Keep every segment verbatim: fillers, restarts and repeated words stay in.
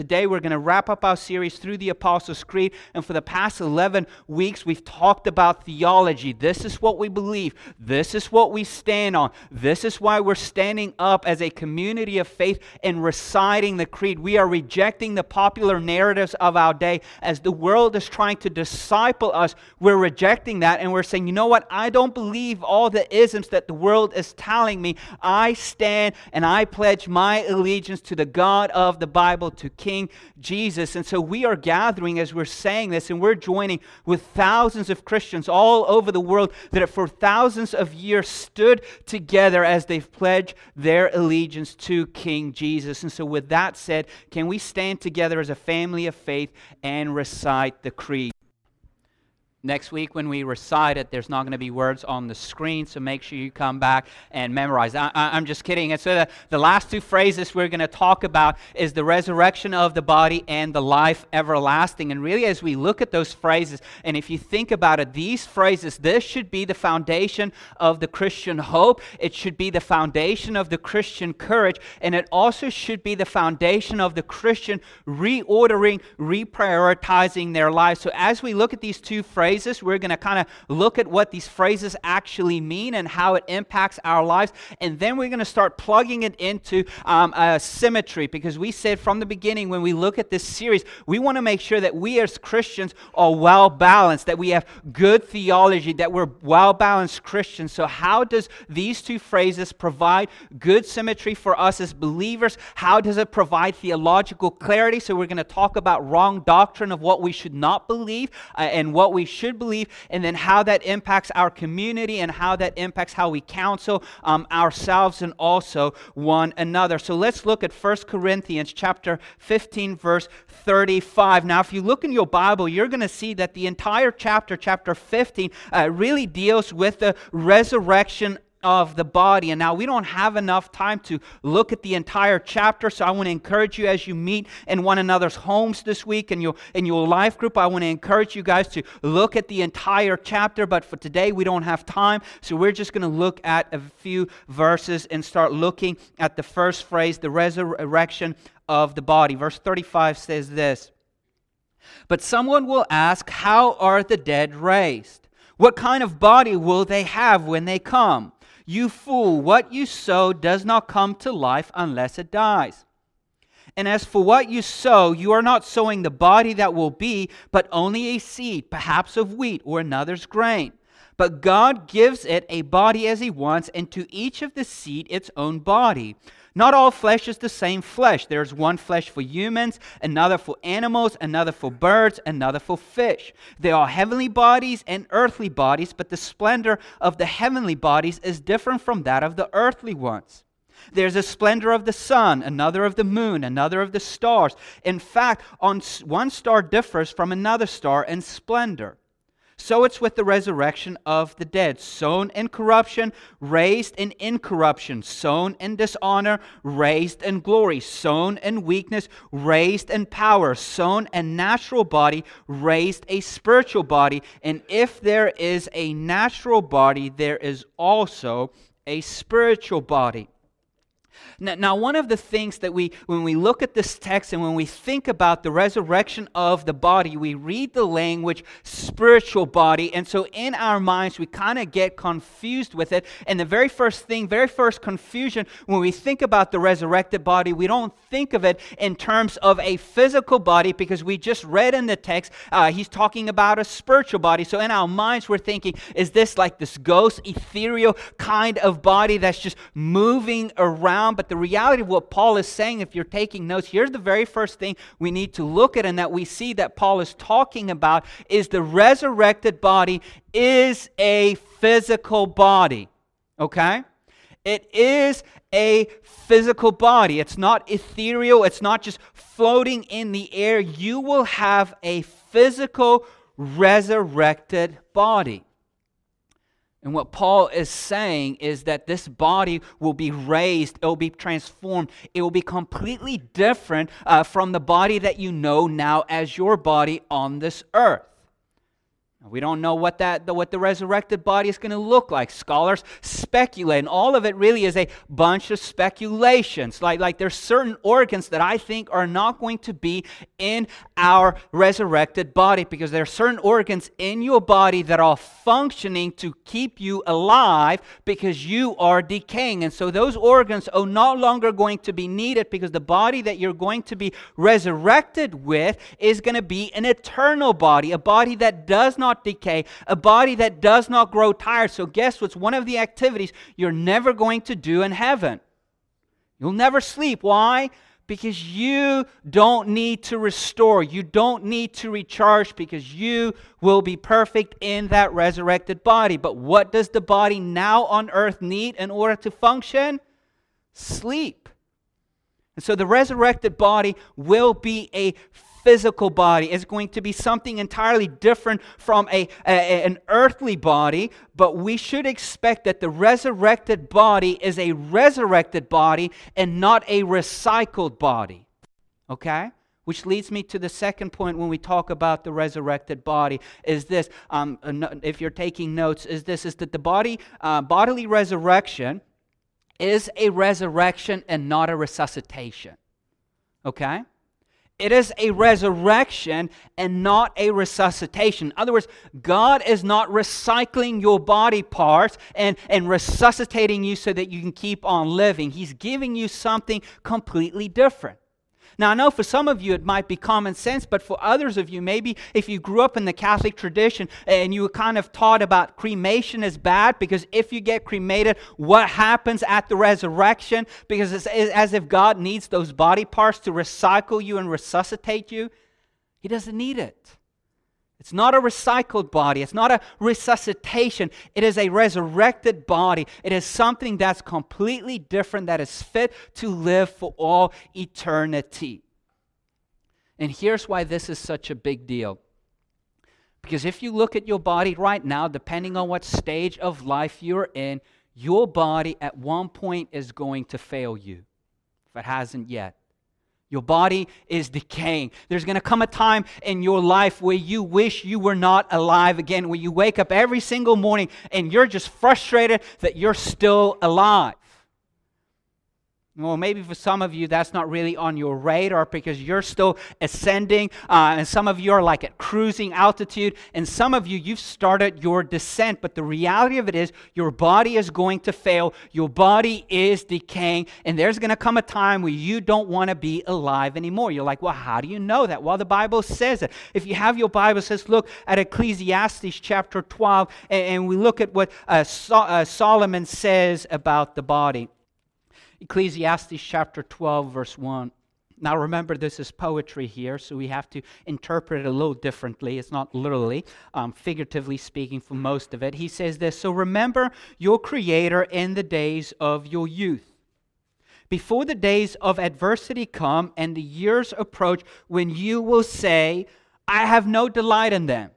Today we're going to wrap up our series through the Apostles' Creed, and for the past eleven weeks we've talked about theology. This is what we believe. This is what we stand on. This is why we're standing up as a community of faith and reciting the Creed. We are rejecting the popular narratives of our day. As the world is trying to disciple us, we're rejecting that, and we're saying, you know what, I don't believe all the isms that the world is telling me. I stand and I pledge my allegiance to the God of the Bible, to King King Jesus. And so we are gathering as we're saying this, and we're joining with thousands of Christians all over the world that for thousands of years stood together as they've pledged their allegiance to King Jesus. And so with that said, can we stand together as a family of faith and recite the Creed? Next week when we recite it, there's not going to be words on the screen, so make sure you come back and memorize. I, I, I'm just kidding. And so the, the last two phrases we're going to talk about is the resurrection of the body and the life everlasting. And really as we look at those phrases, and if you think about it, these phrases, this should be the foundation of the Christian hope. It should be the foundation of the Christian courage, and it also should be the foundation of the Christian reordering, reprioritizing their lives. So as we look at these two phrases, we're going to kind of look at what these phrases actually mean and how it impacts our lives. And then we're going to start plugging it into um, a symmetry, because we said from the beginning when we look at this series, we want to make sure that we as Christians are well balanced, that we have good theology, that we're well balanced Christians. So how does these two phrases provide good symmetry for us as believers? How does it provide theological clarity? So we're going to talk about wrong doctrine of what we should not believe uh, and what we should should believe, and then how that impacts our community and how that impacts how we counsel um, ourselves and also one another. So let's look at First Corinthians chapter fifteen, verse thirty-five. Now, if you look in your Bible, you're going to see that the entire chapter, chapter fifteen, uh, really deals with the resurrection of the body. And now we don't have enough time to look at the entire chapter, so I want to encourage you as you meet in one another's homes this week and your in your life group, I want to encourage you guys to look at the entire chapter. But for today we don't have time, so we're just going to look at a few verses and start looking at the first phrase, the resurrection of the body. Verse thirty-five says this: "But someone will ask, how are the dead raised? What kind of body will they have when they come? You fool, what you sow does not come to life unless it dies. And as for what you sow, you are not sowing the body that will be, but only a seed, perhaps of wheat or another's grain. But God gives it a body as He wants, and to each of the seed its own body. Not all flesh is the same flesh. There's one flesh for humans, another for animals, another for birds, another for fish. There are heavenly bodies and earthly bodies, but the splendor of the heavenly bodies is different from that of the earthly ones. There's a splendor of the sun, another of the moon, another of the stars. In fact, on one star differs from another star in splendor. So it's with the resurrection of the dead. Sown in corruption, raised in incorruption. Sown in dishonor, raised in glory. Sown in weakness, raised in power. Sown a natural body, raised a spiritual body. And if there is a natural body, there is also a spiritual body." Now, now, one of the things that we, when we look at this text and when we think about the resurrection of the body, we read the language spiritual body, and so in our minds we kind of get confused with it. And the very first thing, very first confusion, when we think about the resurrected body, we don't think of it in terms of a physical body, because we just read in the text, uh, he's talking about a spiritual body. So in our minds we're thinking, is this like this ghost, ethereal kind of body that's just moving around? But the reality of what Paul is saying, if you're taking notes, here's the very first thing we need to look at and that we see that Paul is talking about is the resurrected body is a physical body. Okay? It is a physical body. It's not ethereal. It's not just floating in the air. You will have a physical resurrected body. And what Paul is saying is that this body will be raised, it will be transformed, it will be completely different uh, from the body that you know now as your body on this earth. We don't know what that the, what the resurrected body is going to look like. Scholars speculate, and all of it really is a bunch of speculations. Like, like there's certain organs that I think are not going to be in our resurrected body, because there are certain organs in your body that are functioning to keep you alive because you are decaying. And so those organs are no longer going to be needed, because the body that you're going to be resurrected with is going to be an eternal body, a body that does not decay, a body that does not grow tired. So guess what's one of the activities you're never going to do in heaven? You'll never sleep. Why? Because you don't need to restore. You don't need to recharge, because you will be perfect in that resurrected body. But what does the body now on earth need in order to function? Sleep. And so the resurrected body will be a physical body. It's going to be something entirely different from a, a an earthly body, but we should expect that the resurrected body is a resurrected body and not a recycled body. Okay? Which leads me to the second point when we talk about the resurrected body, is this, um, if you're taking notes, is this, is that the body, uh, bodily resurrection is a resurrection and not a resuscitation. Okay? It is a resurrection and not a resuscitation. In other words, God is not recycling your body parts and, and resuscitating you so that you can keep on living. He's giving you something completely different. Now, I know for some of you it might be common sense, but for others of you, maybe if you grew up in the Catholic tradition and you were kind of taught about cremation is bad, because if you get cremated, what happens at the resurrection? Because it's as if God needs those body parts to recycle you and resuscitate you. He doesn't need it. It's not a recycled body. It's not a resuscitation. It is a resurrected body. It is something that's completely different, that is fit to live for all eternity. And here's why this is such a big deal. Because if you look at your body right now, depending on what stage of life you're in, your body at one point is going to fail you, if it hasn't yet. Your body is decaying. There's going to come a time in your life where you wish you were not alive again, where you wake up every single morning and you're just frustrated that you're still alive. Well, maybe for some of you that's not really on your radar, because you're still ascending, uh, and some of you are like at cruising altitude, and some of you, you've started your descent. But the reality of it is your body is going to fail. Your body is decaying, and there's going to come a time where you don't want to be alive anymore. You're like, well, how do you know that? Well, the Bible says it. If you have your Bible, it says, look at Ecclesiastes chapter twelve, and, and we look at what uh, so- uh, Solomon says about the body. Ecclesiastes chapter twelve, verse one. Now remember, this is poetry here, so we have to interpret it a little differently. It's not literally, um, figuratively speaking for most of it. He says this, so remember your Creator in the days of your youth, before the days of adversity come and the years approach when you will say, I have no delight in them.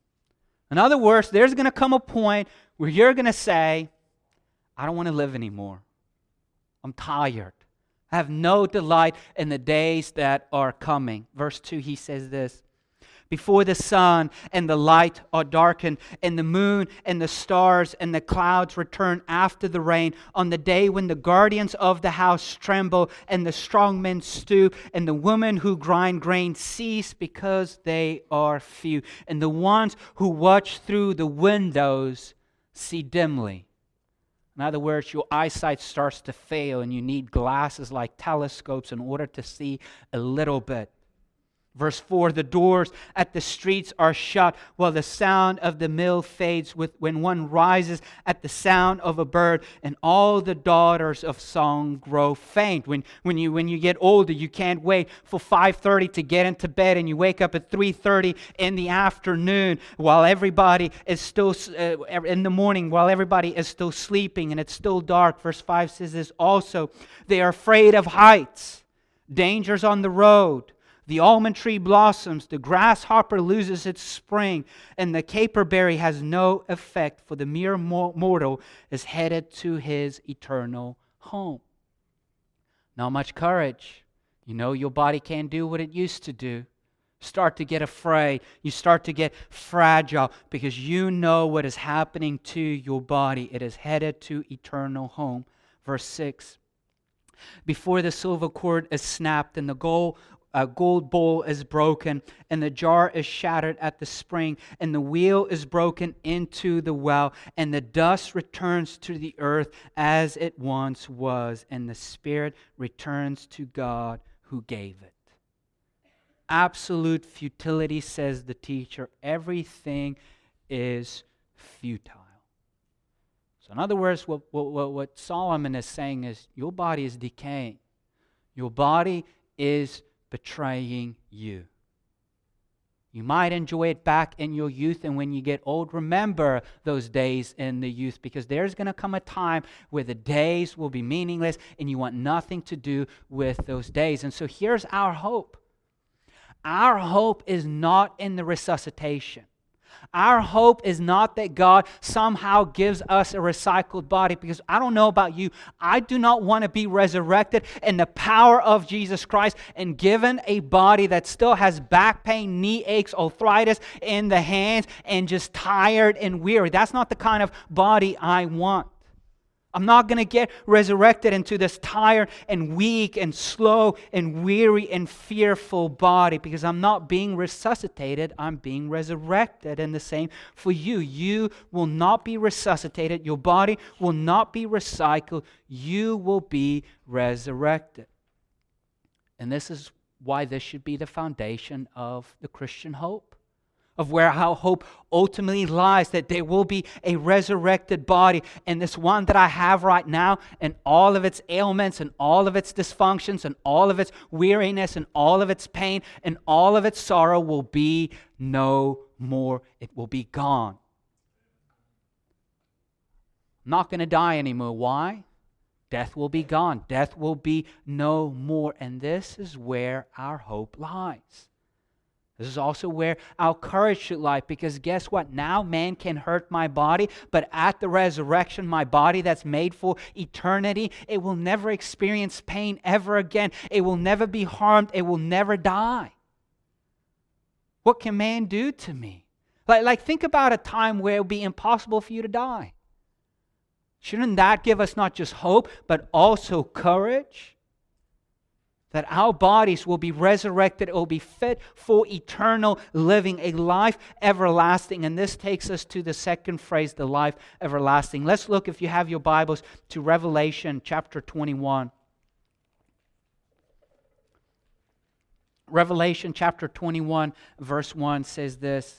In other words, there's going to come a point where you're going to say, I don't want to live anymore. I'm tired. I have no delight in the days that are coming. Verse two, he says this. Before the sun and the light are darkened, and the moon and the stars and the clouds return after the rain, on the day when the guardians of the house tremble, and the strong men stoop, and the women who grind grain cease because they are few, and the ones who watch through the windows see dimly. In other words, your eyesight starts to fail and you need glasses like telescopes in order to see a little bit. Verse four, the doors at the streets are shut while the sound of the mill fades with when one rises at the sound of a bird, and all the daughters of song grow faint. When, when, you, when you get older, you can't wait for five thirty to get into bed, and you wake up at three thirty in the afternoon while everybody is still, uh, in the morning while everybody is still sleeping and it's still dark. Verse five says this also, they are afraid of heights, dangers on the road. The almond tree blossoms, the grasshopper loses its spring, and the caperberry has no effect, for the mere mortal is headed to his eternal home. Not much courage. You know your body can't do what it used to do. Start to get afraid. You start to get fragile because you know what is happening to your body. It is headed to eternal home. Verse six. Before the silver cord is snapped and the gold, uh, gold bowl is broken and the jar is shattered at the spring and the wheel is broken into the well and the dust returns to the earth as it once was and the spirit returns to God who gave it. Absolute futility, says the teacher. Everything is futile. So in other words, what, what, what Solomon is saying is your body is decaying. Your body is betraying you. You might enjoy it back in your youth, and when you get old, remember those days in the youth, because there's going to come a time where the days will be meaningless and you want nothing to do with those days. And so here's our hope. Our hope is not in the resuscitation. Our hope is not that God somehow gives us a recycled body, because I don't know about you, I do not want to be resurrected in the power of Jesus Christ and given a body that still has back pain, knee aches, arthritis in the hands, and just tired and weary. That's not the kind of body I want. I'm not going to get resurrected into this tired and weak and slow and weary and fearful body, because I'm not being resuscitated, I'm being resurrected. And the same for you. You will not be resuscitated. Your body will not be recycled. You will be resurrected. And this is why this should be the foundation of the Christian hope. Of where our hope ultimately lies, that there will be a resurrected body. And this one that I have right now, and all of its ailments, and all of its dysfunctions, and all of its weariness, and all of its pain, and all of its sorrow will be no more. It will be gone. I'm not going to die anymore. Why? Death will be gone. Death will be no more. And this is where our hope lies. This is also where our courage should lie, because guess what? Now man can hurt my body, but at the resurrection, my body that's made for eternity, it will never experience pain ever again. It will never be harmed. It will never die. What can man do to me? Like, like think about a time where it would be impossible for you to die. Shouldn't that give us not just hope, but also courage? That our bodies will be resurrected, it will be fit for eternal living, a life everlasting. And this takes us to the second phrase, the life everlasting. Let's look, if you have your Bibles, to Revelation chapter twenty-one. Revelation chapter twenty-one, verse one says this.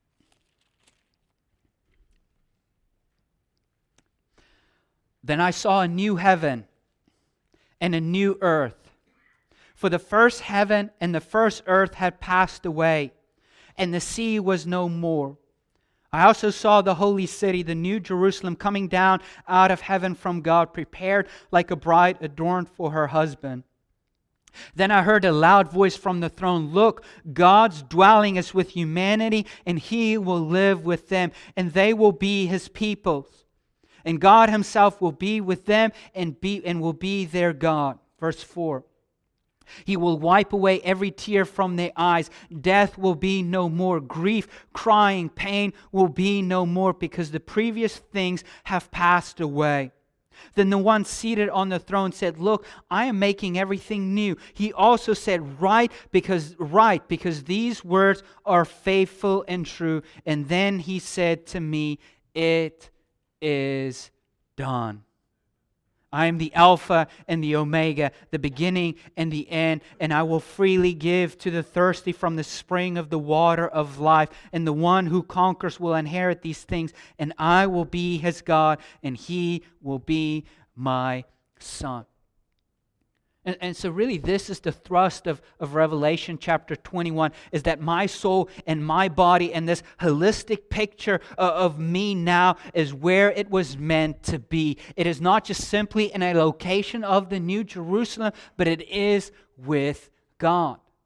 Then I saw a new heaven and a new earth. For the first heaven and the first earth had passed away, and the sea was no more. I also saw the holy city, the new Jerusalem, coming down out of heaven from God, prepared like a bride adorned for her husband. Then I heard a loud voice from the throne, "Look, God's dwelling is with humanity, and He will live with them, and they will be His peoples. And God Himself will be with them and be and will be their God." Verse four. He will wipe away every tear from their eyes. Death will be no more. Grief, crying, pain will be no more, because the previous things have passed away. Then the one seated on the throne said, "Look, I am making everything new." He also said, "Write, because write, because these words are faithful and true." And then he said to me, "It is done. I am the Alpha and the Omega, the beginning and the end, and I will freely give to the thirsty from the spring of the water of life. And the one who conquers will inherit these things, and I will be his God, and he will be my son." And, and so really this is the thrust of, of Revelation chapter twenty-one, is that my soul and my body and this holistic picture of, of me now is where it was meant to be. It is not just simply in a location of the New Jerusalem, but it is with God.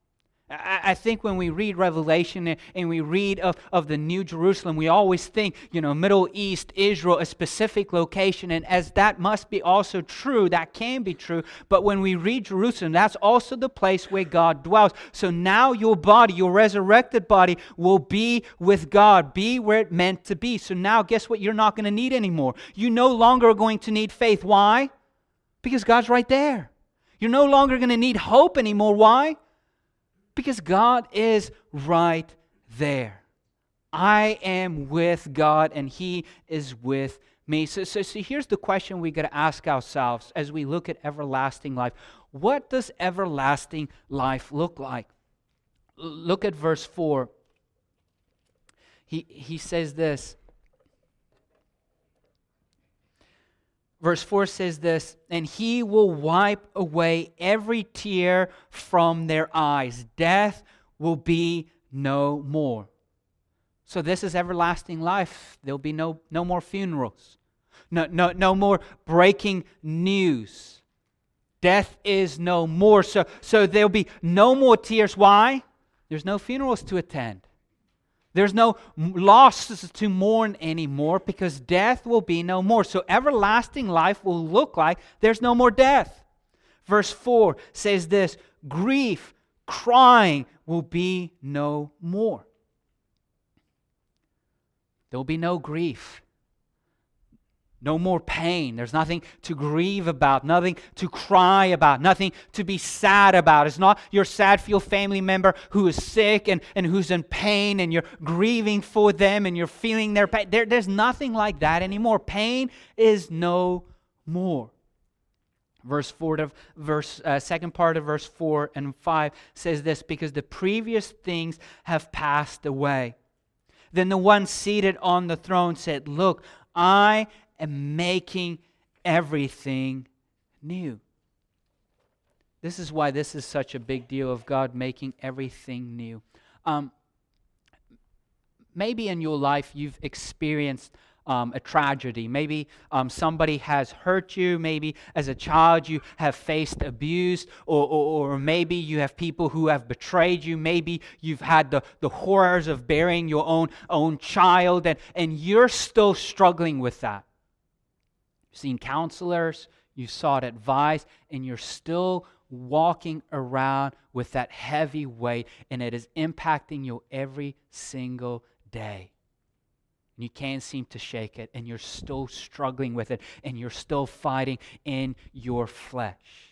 I think when we read Revelation and we read of, of the New Jerusalem, we always think, you know, Middle East, Israel, a specific location. And as that must be also true, that can be true. But when we read Jerusalem, that's also the place where God dwells. So now your body, your resurrected body, will be with God, be where it meant to be. So now guess what? You're not going to need anymore. You no longer are going to need faith. Why? Because God's right there. You're no longer going to need hope anymore. Why? Because God is right there. I am with God and He is with me. So, so, so here's the question we got to ask ourselves as we look at everlasting life. What does everlasting life look like? Look at verse four. He, he says this. Verse four says this, and He will wipe away every tear from their eyes. Death will be no more. So this is everlasting life. There'll be no, no more funerals. No, no, no more breaking news. Death is no more. So, so there'll be no more tears. Why? There's no funerals to attend. There's no losses to mourn anymore because death will be no more. So everlasting life will look like there's no more death. Verse four says this, grief, crying will be no more. There will be no grief. No more pain. There's nothing to grieve about, nothing to cry about, nothing to be sad about. It's not you're sad for your family member who is sick and, and who's in pain and you're grieving for them and you're feeling their pain. There, there's nothing like that anymore. Pain is no more. Verse four to verse uh, second part of verse four and five says this, because the previous things have passed away. Then the one seated on the throne said, look, I am making everything new. This is why this is such a big deal of God making everything new. Um, maybe in your life you've experienced um, a tragedy. Maybe um, somebody has hurt you. Maybe as a child you have faced abuse, or, or, or maybe you have people who have betrayed you. Maybe you've had the, the horrors of burying your own, own child, and, and you're still struggling with that. You've seen counselors, you've sought advice, and you're still walking around with that heavy weight, and it is impacting you every single day. And you can't seem to shake it, and you're still struggling with it, and you're still fighting in your flesh.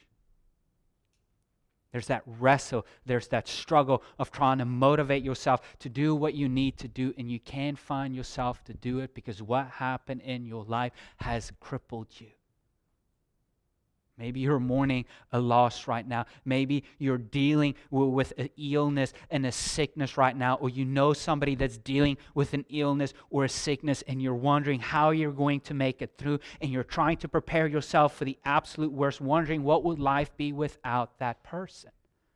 There's that wrestle, there's that struggle of trying to motivate yourself to do what you need to do, and you can't find yourself to do it because what happened in your life has crippled you. Maybe you're mourning a loss right now. Maybe you're dealing with an illness and a sickness right now, or you know somebody that's dealing with an illness or a sickness, and you're wondering how you're going to make it through, and you're trying to prepare yourself for the absolute worst, wondering what would life be without that person.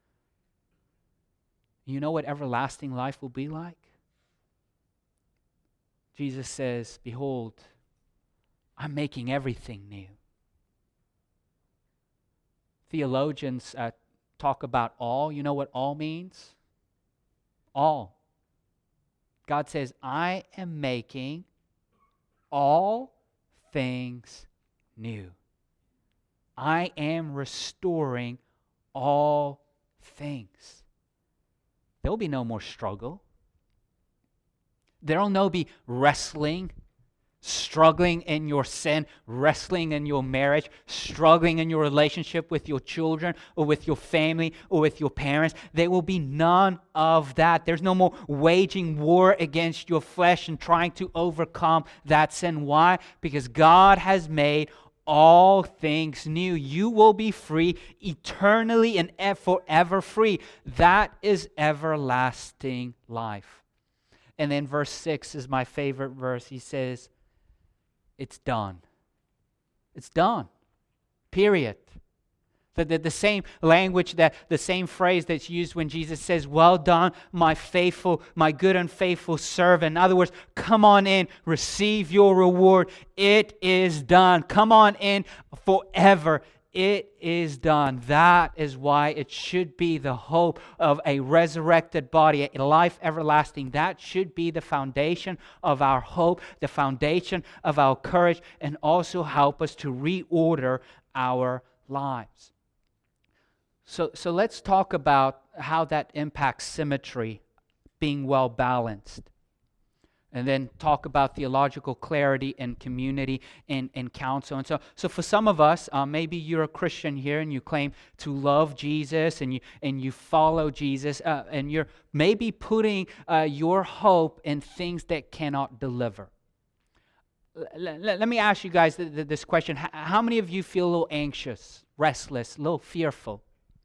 You know what everlasting life will be like? Jesus says, behold, I'm making everything new. Theologians uh, talk about all. You know what all means? All. God says, I am making all things new. I am restoring all things. There will be no more struggle. There will no be wrestling, struggling in your sin, wrestling in your marriage, struggling in your relationship with your children or with your family or with your parents. There will be none of that. There's no more waging war against your flesh and trying to overcome that sin. Why? Because God has made all things new. You will be free eternally and forever free. That is everlasting life. And then verse six is my favorite verse. He says, it's done. It's done. Period. The, the, the same language, that the same phrase that's used when Jesus says, well done, my faithful, my good and faithful servant. In other words, come on in, receive your reward. It is done. Come on in forever. it is done. That is why it should be the hope of a resurrected body, a life everlasting. That should be the foundation of our hope, the foundation of our courage, and also help us to reorder our lives. So, so let's talk about how that impacts symmetry, being well balanced. And then talk about theological clarity and community and, and counsel. And so, so for some of us, uh, maybe you're a Christian here and you claim to love Jesus and you and you follow Jesus, uh, and you're maybe putting uh, your hope in things that cannot deliver. L- l- let me ask you guys th- th- this question. H- how many of you feel a little anxious, restless, a little fearful?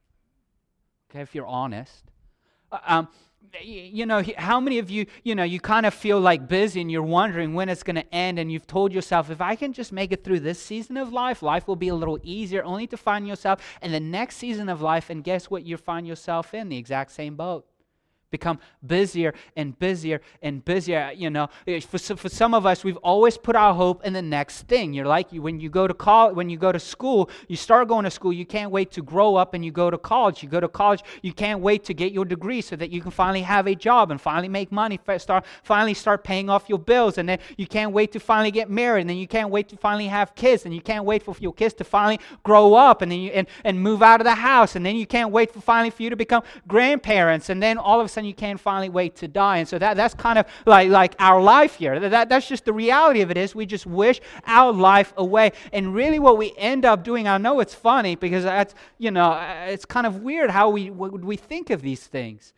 Okay, if you're honest. Uh, um, You know, how many of you, you know, you kind of feel like busy and you're wondering when it's going to end, and you've told yourself, if I can just make it through this season of life, life will be a little easier, only to find yourself in the next season of life, and guess what? You find yourself in the exact same boat. Become busier and busier and busier. You know, for, for some of us, we've always put our hope in the next thing. You're like, you, when you go to college, when you go to school, you start going to school, you can't wait to grow up, and you go to college. You go to college, you can't wait to get your degree so that you can finally have a job and finally make money, start finally start paying off your bills, and then you can't wait to finally get married, and then you can't wait to finally have kids, and you can't wait for your kids to finally grow up, and then you and, and move out of the house, and then you can't wait for finally for you to become grandparents, and then all of a sudden you can't finally wait to die. And so that, that's kind of like, like our life here. That, that's just the reality of it is we just wish our life away. And really what we end up doing, I know it's funny because that's, you know, it's kind of weird how we, we think of these things.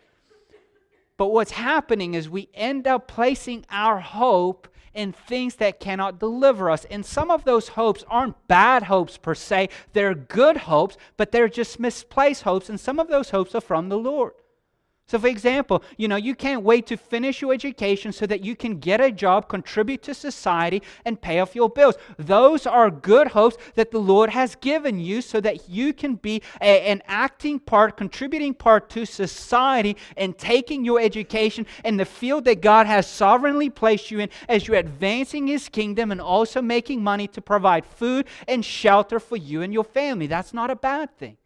But what's happening is we end up placing our hope in things that cannot deliver us. And some of those hopes aren't bad hopes per se. They're good hopes, but they're just misplaced hopes. And some of those hopes are from the Lord. So for example, you know, you can't wait to finish your education so that you can get a job, contribute to society, and pay off your bills. Those are good hopes that the Lord has given you so that you can be a, an acting part, contributing part to society, and taking your education in the field that God has sovereignly placed you in as you're advancing His kingdom and also making money to provide food and shelter for you and your family. That's not a bad thing.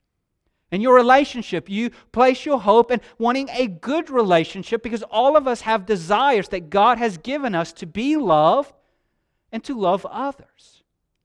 In your relationship, you place your hope in wanting a good relationship because all of us have desires that God has given us to be loved and to love others.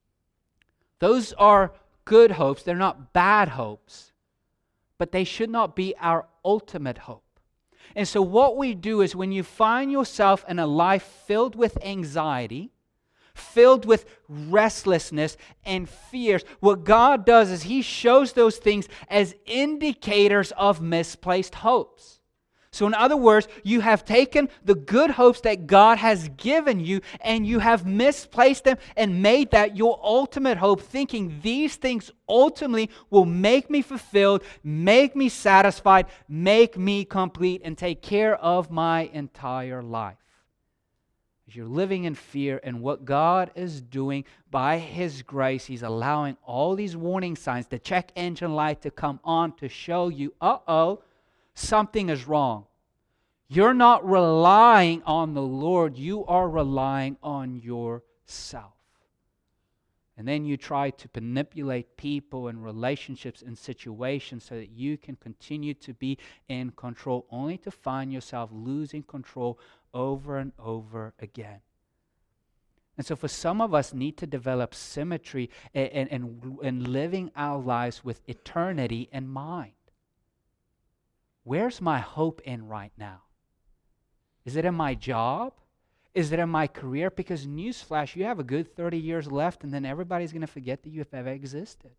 Those are good hopes. They're not bad hopes, but they should not be our ultimate hope. And so what we do is when you find yourself in a life filled with anxiety, filled with restlessness and fears, what God does is He shows those things as indicators of misplaced hopes. So in other words, you have taken the good hopes that God has given you and you have misplaced them and made that your ultimate hope, thinking these things ultimately will make me fulfilled, make me satisfied, make me complete, and take care of my entire life. You're living in fear, and what God is doing by His grace, He's allowing all these warning signs, the check engine light to come on to show you, uh-oh, something is wrong. You're not relying on the Lord, you are relying on yourself. And then you try to manipulate people and relationships and situations so that you can continue to be in control, only to find yourself losing control over and over again. And so for some of us need to develop symmetry and, and, and living our lives with eternity in mind. Where's my hope in right now? Is it in my job? Is it in my career? Because newsflash, you have a good thirty years left and then everybody's going to forget that you have ever existed.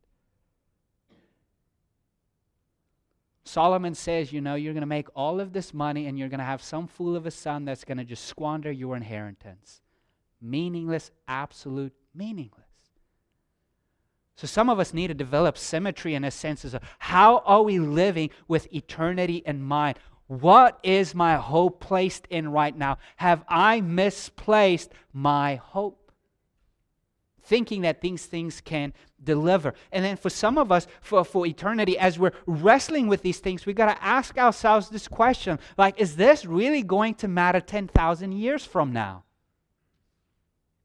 Solomon says, you know, you're going to make all of this money and you're going to have some fool of a son that's going to just squander your inheritance. Meaningless, absolute meaningless. So some of us need to develop symmetry in a sense of how are we living with eternity in mind? What is my hope placed in right now? Have I misplaced my hope? Thinking that these things can deliver. And then for some of us, for, for eternity, as we're wrestling with these things, we've got to ask ourselves this question, like, is this really going to matter ten thousand years from now?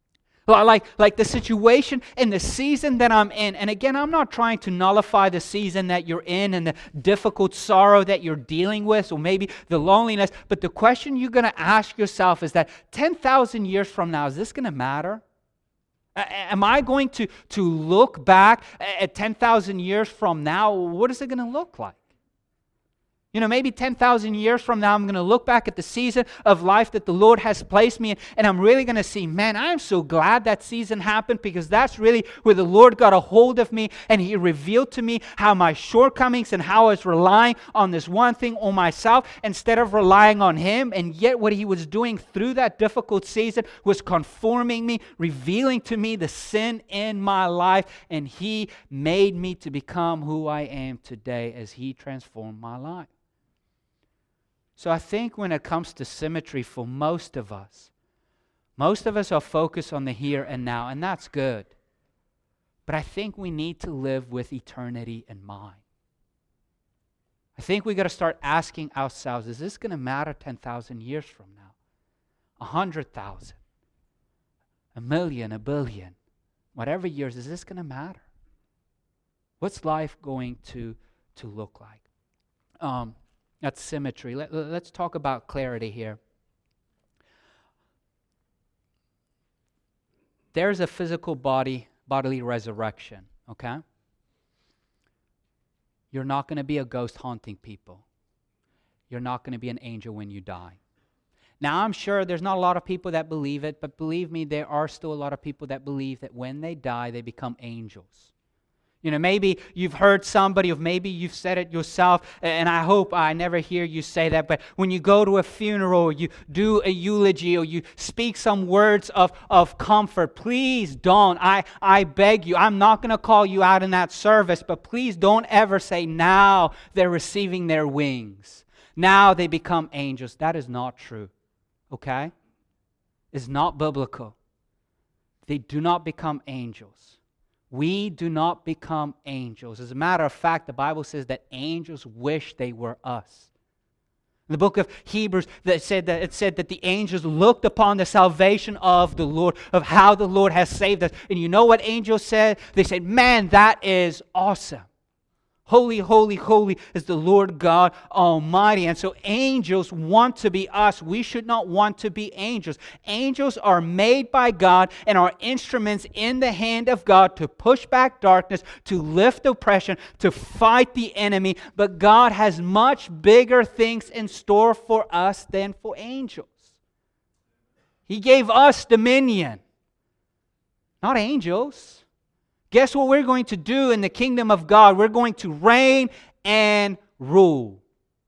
Like, like the situation and the season that I'm in. And again, I'm not trying to nullify the season that you're in and the difficult sorrow that you're dealing with, or maybe the loneliness. But the question you're going to ask yourself is that ten thousand years from now, is this going to matter? Am I going to, to look back at ten thousand years from now? What is it going to look like? You know, maybe ten thousand years from now, I'm going to look back at the season of life that the Lord has placed me in, and I'm really going to see, man, I'm so glad that season happened, because that's really where the Lord got a hold of me, and He revealed to me how my shortcomings and how I was relying on this one thing on myself instead of relying on Him. And yet what He was doing through that difficult season was conforming me, revealing to me the sin in my life, and He made me to become who I am today as He transformed my life. So I think when it comes to symmetry for most of us, most of us are focused on the here and now, and that's good. But I think we need to live with eternity in mind. I think we got to start asking ourselves, is this going to matter ten thousand years from now? A hundred thousand? A million? A billion? Whatever years, is this going to matter? What's life going to, to look like? Um... That's symmetry. Let, let's talk about clarity here. There's a physical body, bodily resurrection, okay? You're not going to be a ghost haunting people. You're not going to be an angel when you die. Now, I'm sure there's not a lot of people that believe it, but believe me, there are still a lot of people that believe that when they die, they become angels. You know, maybe you've heard somebody, or maybe you've said it yourself, and I hope I never hear you say that, but when you go to a funeral, or you do a eulogy, or you speak some words of, of comfort, please don't. I, I beg you, I'm not going to call you out in that service, but please don't ever say, now they're receiving their wings. Now they become angels. That is not true, okay? It's not biblical. They do not become angels. We do not become angels. As a matter of fact, the Bible says that angels wish they were us. In the book of Hebrews, that said that it said that the angels looked upon the salvation of the Lord, of how the Lord has saved us. And you know what angels said? They said, man, that is awesome. Holy, holy, holy is the Lord God Almighty. And so angels want to be us. We should not want to be angels. Angels are made by God and are instruments in the hand of God to push back darkness, to lift oppression, to fight the enemy. But God has much bigger things in store for us than for angels. He gave us dominion, not angels. Guess what we're going to do in the kingdom of God? We're going to reign and rule.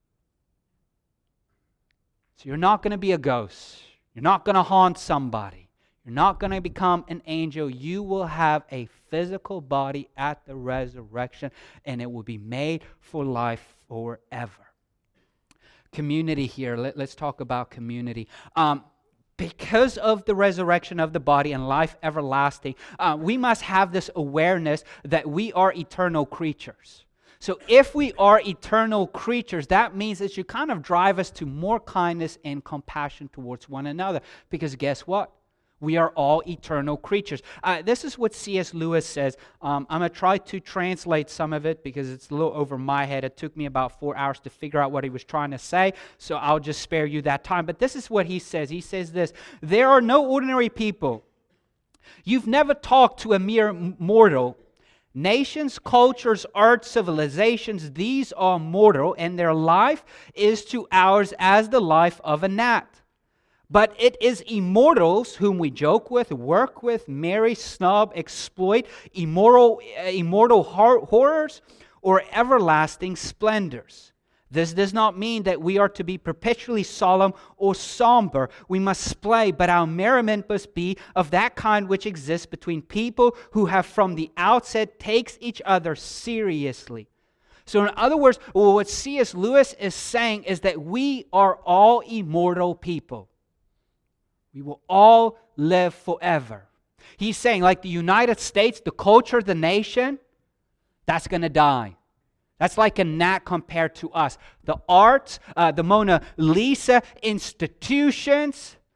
So you're not going to be a ghost. You're not going to haunt somebody. You're not going to become an angel. You will have a physical body at the resurrection, and it will be made for life forever. Community here. Let, let's talk about community. Um, Because of the resurrection of the body and life everlasting, uh, we must have this awareness that we are eternal creatures. So if we are eternal creatures, that means it should kind of drive us to more kindness and compassion towards one another. Because guess what? We are all eternal creatures. Uh, this is what C S Lewis says. Um, I'm going to try to translate some of it because it's a little over my head. It took me about four hours to figure out what he was trying to say, so I'll just spare you that time. But this is what he says. He says this: there are no ordinary people. You've never talked to a mere mortal. Nations, cultures, arts, civilizations, these are mortal, and their life is to ours as the life of a gnat. But it is immortals whom we joke with, work with, marry, snub, exploit, immoral, uh, immortal hor- horrors, or everlasting splendors. This does not mean that we are to be perpetually solemn or somber. We must play, but our merriment must be of that kind which exists between people who have from the outset takes each other seriously. So in other words, what C S Lewis is saying is that we are all immortal people. We will all live forever. He's saying, like the United States, the culture, the nation, that's going to die. That's like a gnat compared to us. The arts, uh, the Mona Lisa, institutions,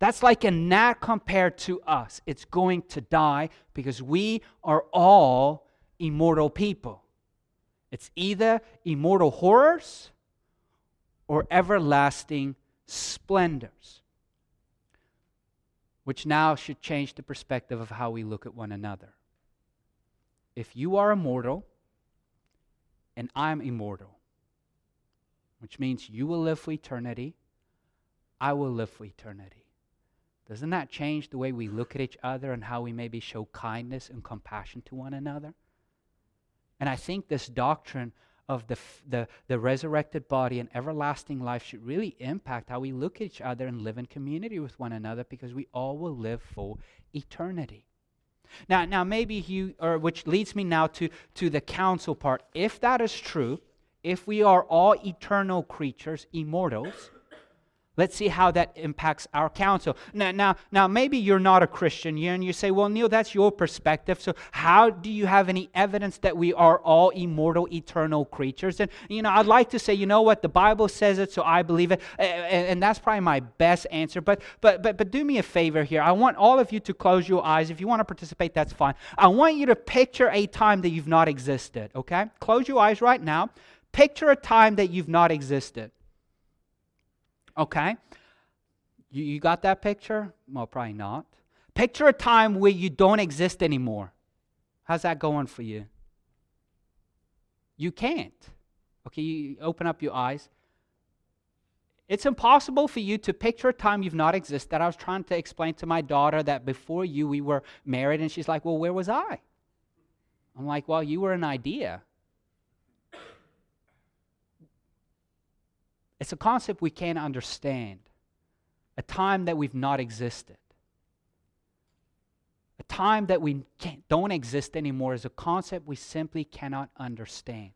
That's like a gnat compared to us. It's going to die because we are all immortal people. It's either immortal horrors or everlasting splendors, which now should change the perspective of how we look at one another. If you are immortal and I'm immortal, which means you will live for eternity, I will live for eternity. Doesn't that change the way we look at each other and how we maybe show kindness and compassion to one another? And I think this doctrine of the, the, the resurrected body and everlasting life should really impact how we look at each other and live in community with one another, because we all will live for eternity. Now, now maybe you, or which leads me now to, to the counsel part. If that is true, if we are all eternal creatures, immortals, let's see how that impacts our counsel. Now, now, now, maybe you're not a Christian here, and you say, well, Neil, that's your perspective. So how do you have any evidence that we are all immortal, eternal creatures? And, you know, I'd like to say, you know what, the Bible says it, so I believe it. And, and that's probably my best answer. But, but, but, but do me a favor here. I want all of you to close your eyes. If you want to participate, that's fine. I want you to picture a time that you've not existed, okay? Close your eyes right now. Picture a time that you've not existed. Okay? You, you got that picture? Well, probably not. Picture a time where you don't exist anymore. How's that going for you? You can't. Okay, you open up your eyes. It's impossible for you to picture a time you've not existed. I was trying to explain to my daughter that before you, we were married, and she's like, well, where was I? I'm like, well, you were an idea. It's a concept we can't understand. A time that we've not existed. A time that we can't, don't exist anymore is a concept we simply cannot understand.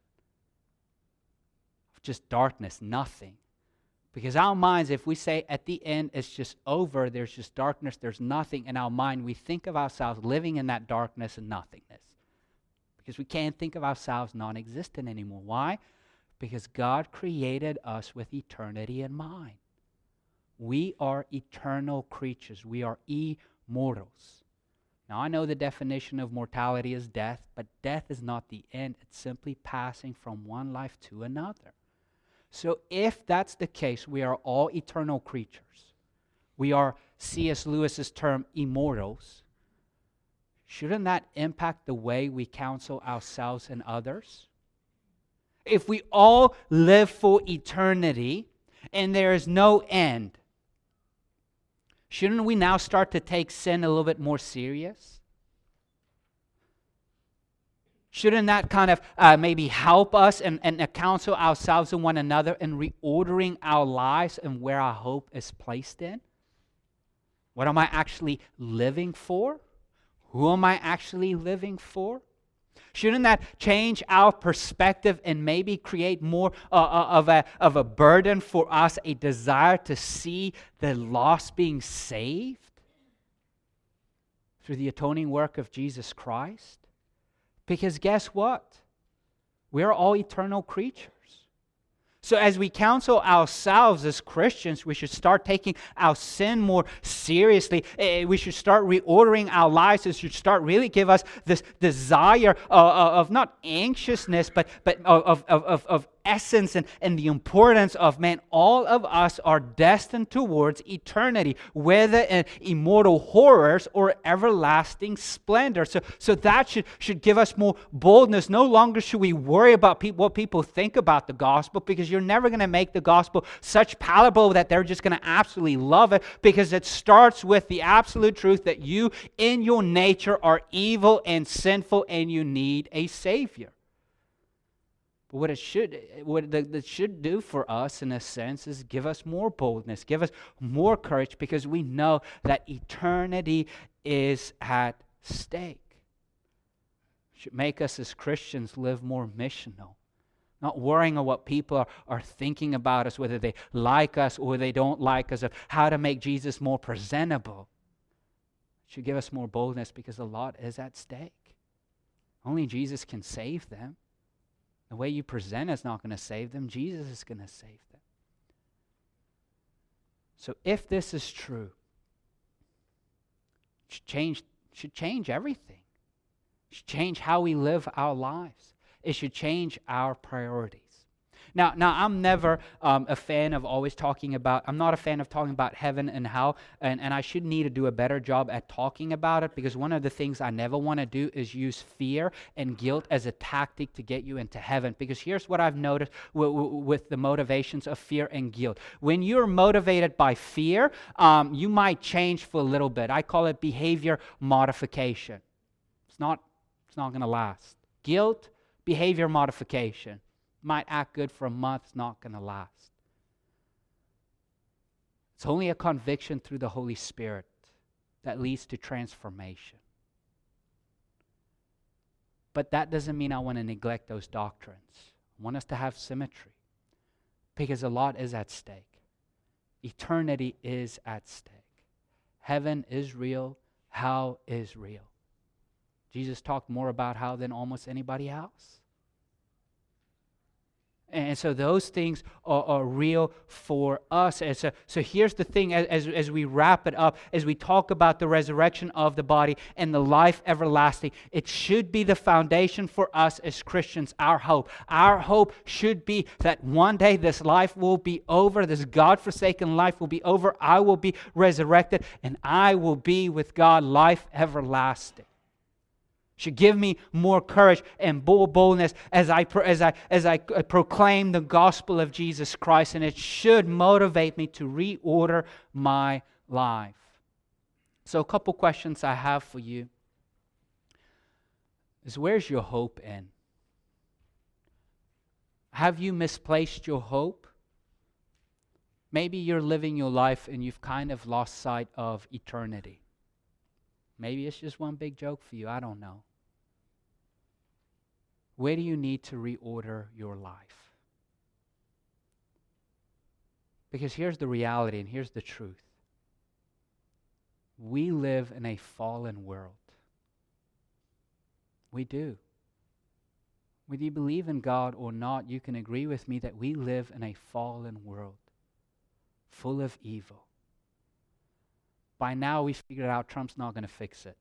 Just darkness, nothing. Because our minds, if we say at the end it's just over, there's just darkness, there's nothing in our mind, we think of ourselves living in that darkness and nothingness. Because we can't think of ourselves non-existent anymore. Why? Because God created us with eternity in mind. We are eternal creatures. We are immortals. Now, I know the definition of mortality is death, but death is not the end. It's simply passing from one life to another. So if that's the case, we are all eternal creatures. We are, C S Lewis's term, immortals. Shouldn't that impact the way we counsel ourselves and others? If we all live for eternity and there is no end, shouldn't we now start to take sin a little bit more serious? Shouldn't that kind of uh, maybe help us and, and counsel ourselves and one another in reordering our lives and where our hope is placed in? What am I actually living for? Who am I actually living for? Shouldn't that change our perspective and maybe create more uh, of, a, of a burden for us, a desire to see the lost being saved through the atoning work of Jesus Christ? Because guess what? We're all eternal creatures. So as we counsel ourselves as Christians, we should start taking our sin more seriously. We should start reordering our lives. It should start really give us this desire of, of not anxiousness, but, but of, of, of, of essence and, and the importance of, man, all of us are destined towards eternity, whether in immortal horrors or everlasting splendor. So, so that should, should give us more boldness. No longer should we worry about pe- what people think about the gospel, because you're never going to make the gospel such palatable that they're just going to absolutely love it, because it starts with the absolute truth that you in your nature are evil and sinful and you need a Savior. But what it should, what it should do for us, in a sense, is give us more boldness, give us more courage, because we know that eternity is at stake. It should make us as Christians live more missional, not worrying about what people are, are thinking about us, whether they like us or they don't like us, of how to make Jesus more presentable. It should give us more boldness, because a lot is at stake. Only Jesus can save them. The way you present is not going to save them. Jesus is going to save them. So if this is true, should change, should change everything. It should change how we live our lives. It should change our priorities. Now, now I'm never um, a fan of always talking about, I'm not a fan of talking about heaven and hell, and, and I should need to do a better job at talking about it, because one of the things I never want to do is use fear and guilt as a tactic to get you into heaven. Because here's what I've noticed w- w- with the motivations of fear and guilt. When you're motivated by fear, um, you might change for a little bit. I call it behavior modification. It's not, it's not going to last. Guilt, behavior modification. Might act good for a month, it's not going to last. It's only a conviction through the Holy Spirit that leads to transformation. But that doesn't mean I want to neglect those doctrines. I want us to have symmetry, because a lot is at stake. Eternity is at stake. Heaven is real. Hell is real. Jesus talked more about hell than almost anybody else. And so those things are, are real for us. And so, so here's the thing, as, as we wrap it up, as we talk about the resurrection of the body and the life everlasting, it should be the foundation for us as Christians, our hope. Our hope should be that one day this life will be over, this God-forsaken life will be over, I will be resurrected, and I will be with God, life everlasting. Should give me more courage and boldness as I as I as I proclaim the gospel of Jesus Christ, and it should motivate me to reorder my life. So, a couple questions I have for you is: where's your hope in? Have you misplaced your hope? Maybe you're living your life and you've kind of lost sight of eternity. Maybe it's just one big joke for you. I don't know. Where do you need to reorder your life? Because here's the reality and here's the truth. We live in a fallen world. We do. Whether you believe in God or not, you can agree with me that we live in a fallen world, full of evil. By now, we figured out Trump's not going to fix it.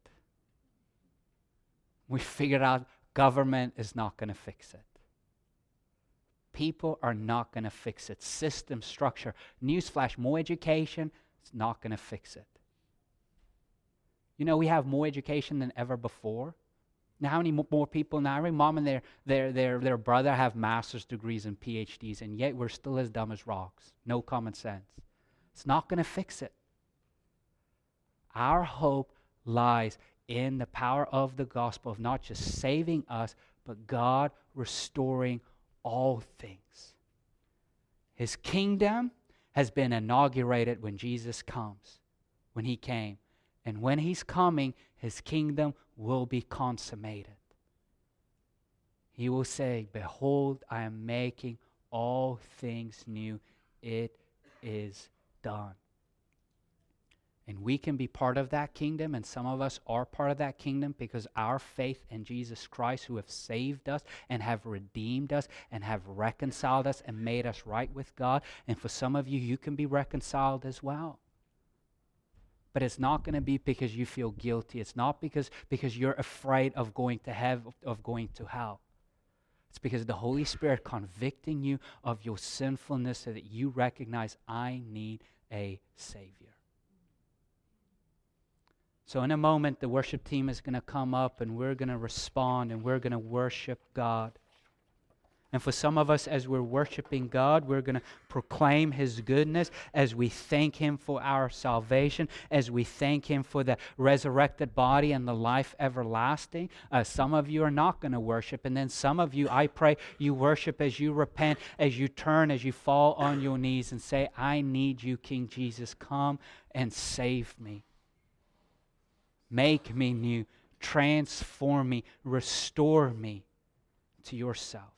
We figured out government is not going to fix it. People are not going to fix it. System, structure, newsflash, more education, it's not going to fix it. You know, we have more education than ever before. Now, how many more people now? Every mom and their, their, their, their brother have master's degrees and P H Ds, and yet we're still as dumb as rocks. No common sense. It's not going to fix it. Our hope lies in the power of the gospel of not just saving us, but God restoring all things. His kingdom has been inaugurated when Jesus comes, when He came. And when He's coming, His kingdom will be consummated. He will say, "Behold, I am making all things new. It is done." And we can be part of that kingdom, and some of us are part of that kingdom because our faith in Jesus Christ, who have saved us and have redeemed us and have reconciled us and made us right with God. And for some of you, you can be reconciled as well. But it's not going to be because you feel guilty. It's not because, because you're afraid of going to heaven, of going to hell. It's because the Holy Spirit convicting you of your sinfulness so that you recognize, I need a Savior. So in a moment, the worship team is going to come up and we're going to respond and we're going to worship God. And for some of us, as we're worshiping God, we're going to proclaim His goodness as we thank Him for our salvation, as we thank Him for the resurrected body and the life everlasting. Uh, some of you are not going to worship. And then some of you, I pray, you worship as you repent, as you turn, as you fall on your knees and say, I need you, King Jesus. Come and save me. Make me new. Transform me. Restore me to yourself.